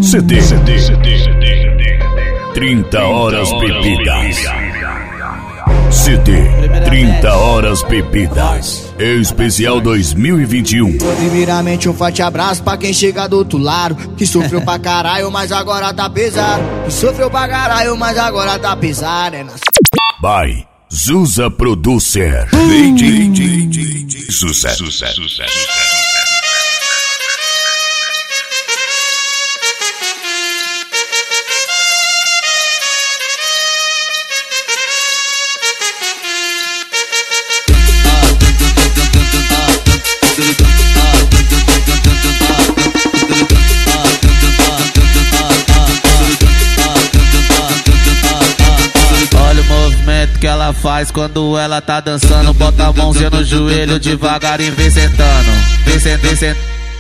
CD 30 horas bebidas. CD 30 horas bebidas. Especial 2021. Primeiramente um forte abraço pra quem chega do outro lado, que sofreu pra caralho, mas agora tá pesado. Que sofreu pra caralho, mas agora tá pesado. By Zusa Producer. Sucesso. Que ela faz quando ela tá dançando. Bota a mãozinha no joelho devagarinho, vem sentando. Vem sentando.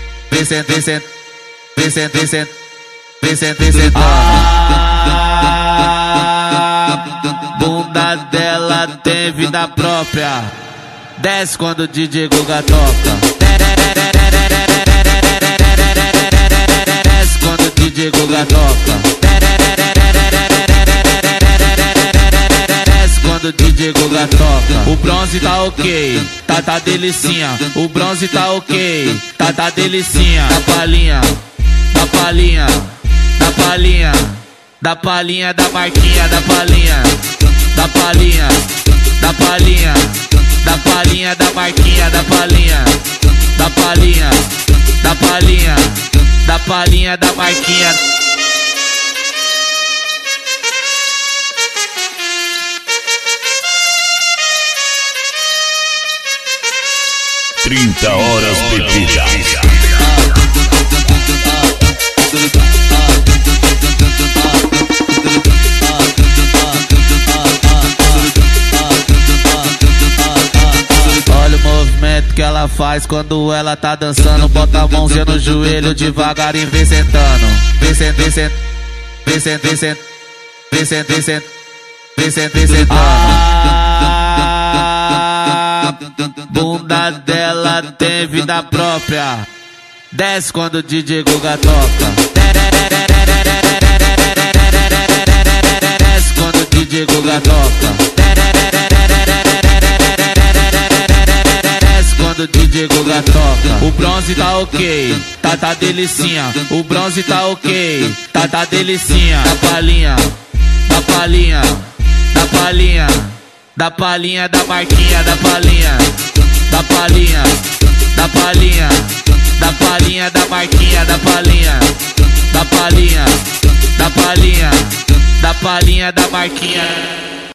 Bunda dela tem vida própria. Desce quando o DJ Guga toca. Desce quando o DJ Guga toca. Quando o DJ Guga toca, o bronze tá ok, tá delicinha. O bronze tá ok, tá delicinha. Da palhinha, da palhinha, da palhinha, da palhinha, da marquinha, da palhinha, da palhinha, da palhinha, da palhinha, da marquinha, da palhinha, da palhinha, da palhinha, da palhinha, da marquinha. 30 horas bebidas. Olha o movimento que ela faz quando ela tá dançando. Bota a mãozinha no joelho devagarinho, vem sentando. Vem sentando. Bunda dela tem vida própria. Desce quando o DJ Guga toca. Desce quando o DJ Guga toca. Desce quando o DJ Guga toca. O bronze tá ok, tá delicinha. O bronze tá ok, tá delicinha. Da palhinha, da palhinha, da palhinha, da palhinha, da marquinha, da palhinha, da palhinha, da palhinha, da palhinha, da marquinha, da palhinha, da palhinha, da palhinha, da palhinha, da marquinha.